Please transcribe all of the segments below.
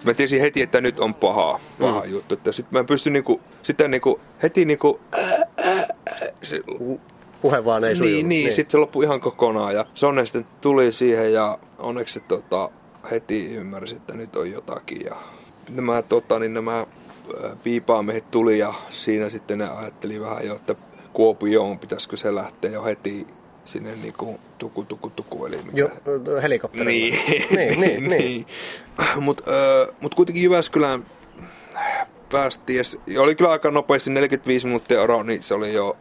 Mä tiesin heti, että nyt on paha juttu. Että sitten mä pystyn heti puhe vaan ei suju. Niin. Sitten se loppui ihan kokonaan ja Sonne sitten tuli siihen ja onneksi se heti ymmärsi, että nyt on jotakin. Ja nämä piipaamiehet tuli ja siinä sitten ne ajatteli vähän jo, että Kuopioon pitäisikö se lähteä jo heti sinne niinku tuku eli mikä. Jo, helikopterilla. Niin. Mut kuitenkin Jyväskylään päästiin ja oli kyllä aika nopeasti 45 minuuttia ero, niin se oli jo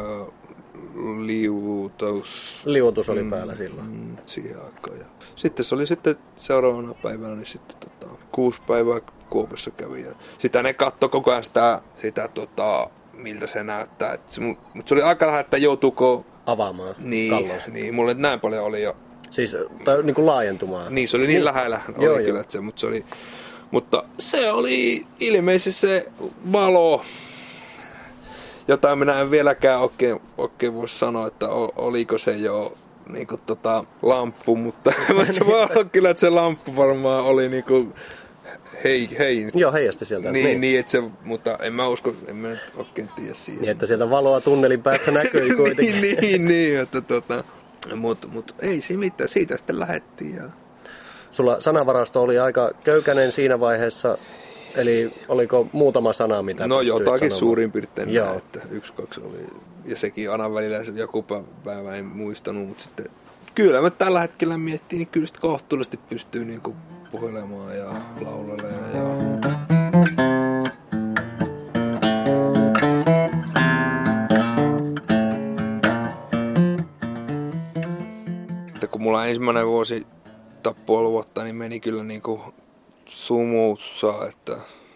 liuutus oli päällä silloin. Siihen aikaan. Ja sitten se oli seuraavana päivänä, niin sitten 6 päivää Kuopiossa kävi. Ja sitä ne katsoi koko ajan sitä miltä se näyttää. Mutta se oli aika lähellä, että joutuuko avaamaan kallon. Niin, mulle näin paljon oli jo. Siis niin kuin laajentumaan. Niin, se oli niin lähellä. Oli kyllä, että mutta se oli ilmeisesti se valo, jota minä en vieläkään oikein voi sanoa, että oliko se jo niinku lamppu, mutta se voi olla kyllä, että se lamppu varmaan oli niinku hei. Joo, heijasti sieltä. Niin, että se, mutta en mä usko, en mä nyt oikein tiedä siihen. Niin, että sieltä valoa tunnelin päässä näkyi kuitenkin. niin, että mut ei siinä mitään, siitä sitten lähdettiin. Ja sulla sanavarasto oli aika köykäinen siinä vaiheessa, eli oliko muutama sana, mitä no pystyit jotakin sanomaan? suurin piirtein näin, että 1-2 oli, ja sekin aina välillä joku päivä en muistanut, mutta sitten kyllä mä tällä hetkellä miettii, niin kyllä sitten kohtuullisesti pystyy niinku puhelemaan ja laulelemaan ja kun mulla ensimmäinen vuosi puoli vuotta, niin meni kyllä niinku sumussa, että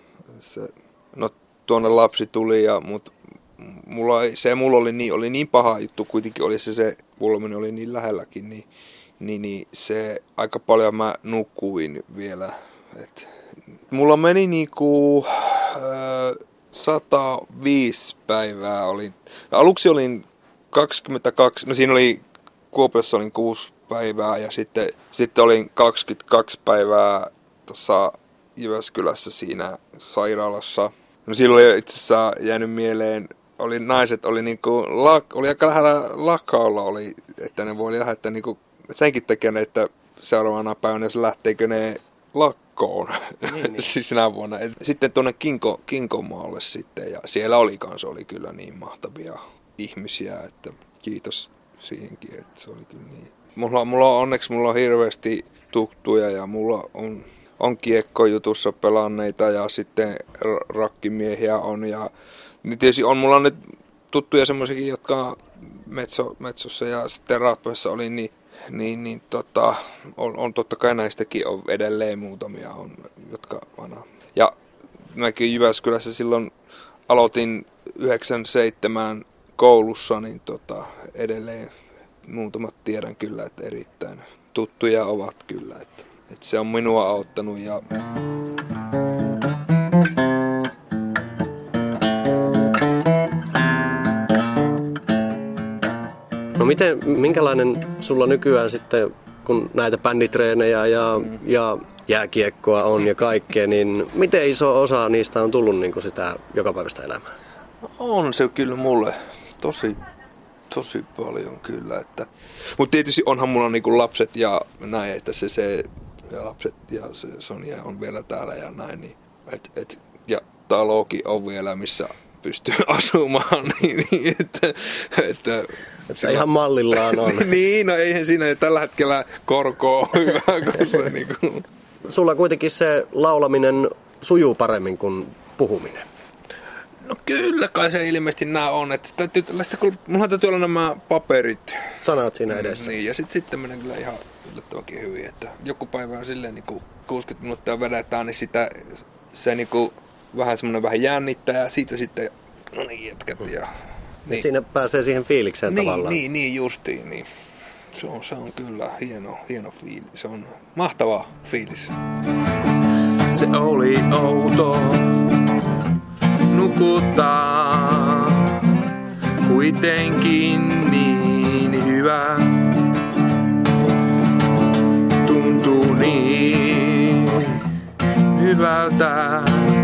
tuonne lapsi tuli mutta mulla oli niin paha juttu, kuitenkin oli se kuoleminen oli niin lähelläkin, niin se aika paljon mä nukuin vielä. Mulla meni niinku 105 päivää aluksi olin 22, no siinä oli Kuopiossa olin 6 päivää ja sitten olin 22 päivää tuossa Jyväskylässä siinä sairaalassa. No silloin oli itse asiassa jäänyt mieleen, naiset oli aika lähellä lakkaalla, että ne voi lähettää senkin takia, että seuraavana päivänä lähteekö ne lakkoon niin. Siis sinä vuonna. Sitten tuonne Kinkomaalle sitten ja siellä oli kyllä niin mahtavia ihmisiä, että kiitos siihenkin, että se oli kyllä niin. Onneksi mulla on hirveästi tuttuja ja mulla on kiekkojutussa pelanneita ja sitten rakkimiehiä on ja niin tietysti mulla on nyt tuttuja semmoisiakin, jotka Metsossa ja sitten Raatpoissa oli on totta kai näistäkin on edelleen muutamia jotka aina. Ja mäkin Jyväskylässä silloin aloitin 97 koulussa, niin edelleen muutamat tiedän kyllä, että erittäin tuttuja ovat kyllä, että se on minua auttanut ja no minkälainen sulla nykyään sitten, kun näitä bänditreenejä ja jääkiekkoa on ja kaikkea, niin miten iso osa niistä on tullut niin kuin sitä jokapäiväistä elämää? On se kyllä mulle tosi paljon kyllä, että mutta tietysti onhan mulla niinku lapset ja näin, että se ja lapset ja se Sonja on vielä täällä ja näin, niin ja talokin on vielä, missä pystyy asumaan, niin että ihan mallillaan on. Niin, no eihän siinä tällä hetkellä korko ole hyvä, kun se niinku. Sulla kuitenkin se laulaminen sujuu paremmin kuin puhuminen. No kyllä kai se ilmeisesti nämä on, että mulla täytyy olla nämä paperit. Sanat siinä edessä. Niin, ja sitten menee kyllä ihan yllättävänkin hyvin, että joku päivä on silleen niin 60 minuuttia vedetään, niin se niinku vähän jännittää ja siitä sitten, no niin jätkät ja. Niin. Siinä pääsee siihen fiilikseen tavallaan. Niin justiin, niin. Se on kyllä hieno fiilis, se on mahtava fiilis. Se oli outo nukuttaa, kuitenkin niin hyvä. Tuntuu niin hyvältä,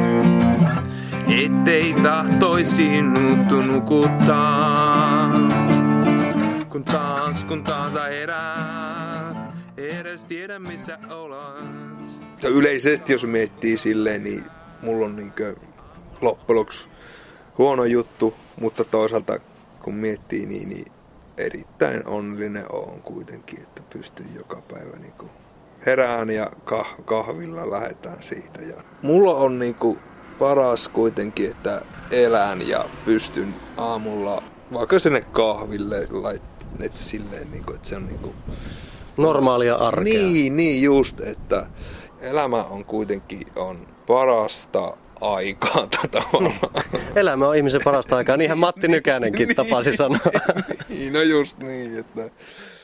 ettei tahtoisi nukuttaa. Kun taas herää, edes tiedä missä olet. Ja yleisesti jos miettii silleen, niin mulla on niinkö loppujen lopuksi huono juttu, mutta toisaalta kun miettii niin erittäin onnellinen on kuitenkin, että pystyy joka päivä niinku herään ja kahvilla lähdetään siitä. Ja mulla on niinku paras kuitenkin, että elän ja pystyn aamulla vaikka sinne kahville että silleen niinku, että se on niinku normaalia arkea. Niin just, että elämä on kuitenkin parasta aikaa tavallaan. Elämä on ihmisen parasta aikaa, niinhän Matti Nykänenkin tapasi sanoa. Niin, no just niin, että